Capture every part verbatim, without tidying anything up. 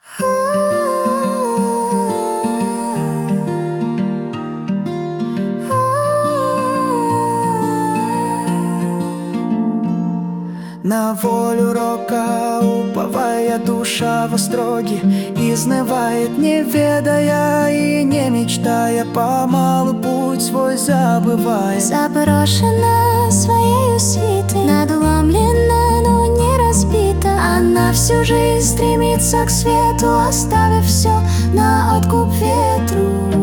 На волю рока уповая душа в остроге изнывает, не ведая и не мечтая, помалу путь свой забывая. Заброшена своею свитой, надломлена, но не разбита. Она всю жизнь стремится к свету, оставив все на откуп ветру.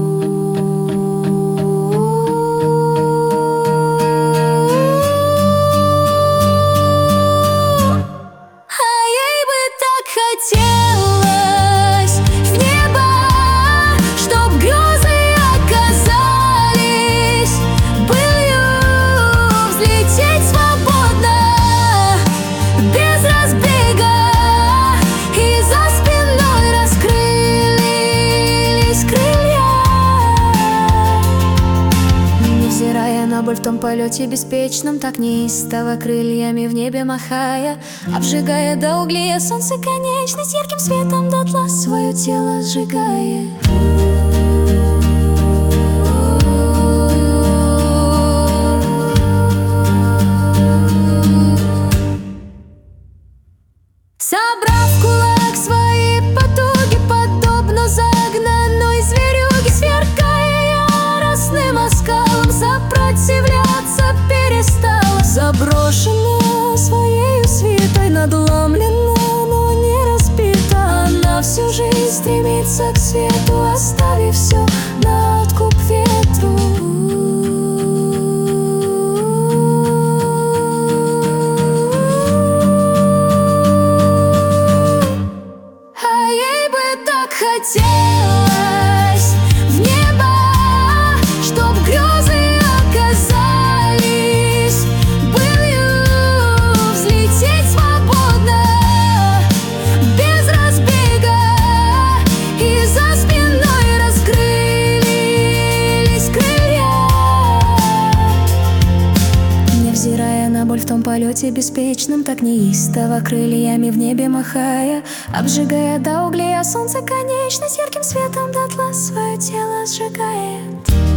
Хотелось в небо, чтоб грезы оказались былью, взлететь свободно, без разбега, и за спиной раскрылись крылья. Невзирая на боль в том полете беспечном, так неистово крыльями в небе махая, обжигая до углия солнце конечность, ярким светом дотла свое тело сжигая. Собрав в кулак свои потуги, подобно загнанной зверюге, сверкая яростным оскалом, сопротивляться перестала. Заброшена своею свитой, надломлена, но не разбита. Она всю жизнь стремится к свету, оставив все на откуп ветру. А ей бы так хотелось в небо, чтоб грезы оказались былью, взлететь свободно, без разбега, и за спиной раскрылись крылья. Невзирая на боль в том полете беспечном, так неистово крыльями в небе махая, обжигая до углия солнце конечность, ярким светом дотла свое тело сжигает.